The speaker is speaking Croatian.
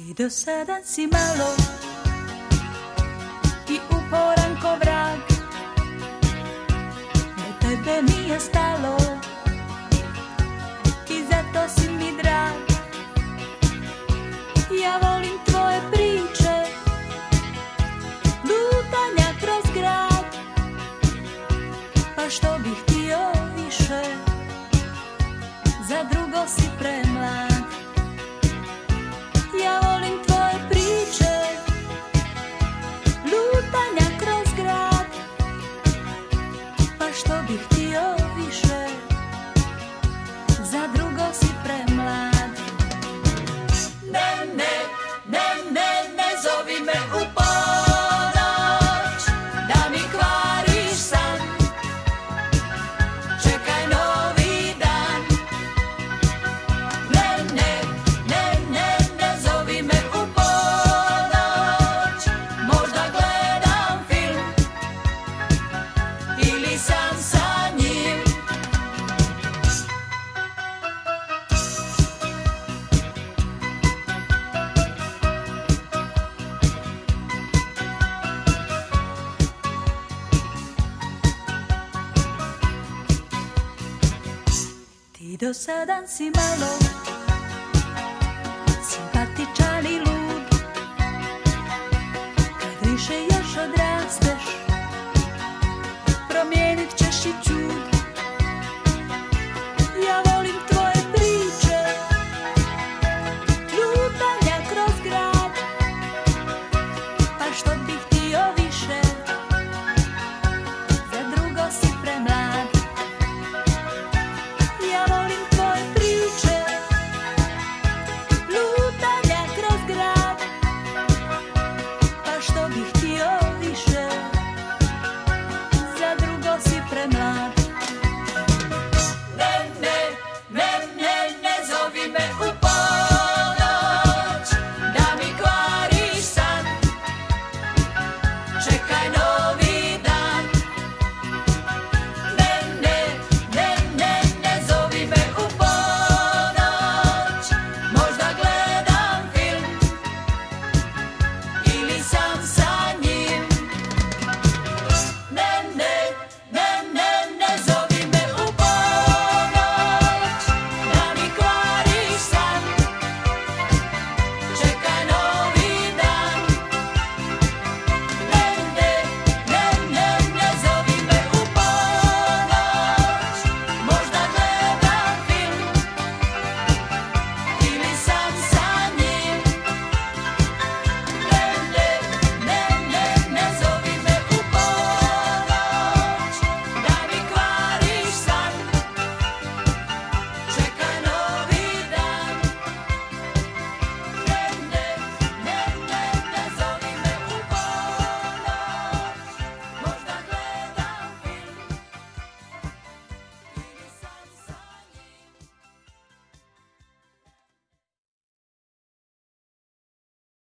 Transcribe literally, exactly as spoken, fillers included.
Ti do sada si malo i uporan ko vrag, do tebe nije stalo i zato si mi drag. Ja volim tvoje priče, lutanja kroz grad, pa što bih htio više, za drugo si premlad. Ja volim tvoje priče, lutanja kroz grad, pa što bih htio više, za drugo si premlad. Ne, ne, ne, ne, ne zovi me u ponoć, da mi kvariš san, čekaj novi dan. Ne, ne, ne, ne, ne zovi me u ponoć, možda gledam film ili sam sa njim. Ti dosadan si malo